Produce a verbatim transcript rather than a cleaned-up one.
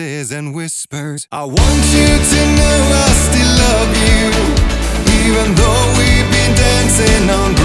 roses and whispers. I want you to know I still love you, even though we've been dancing on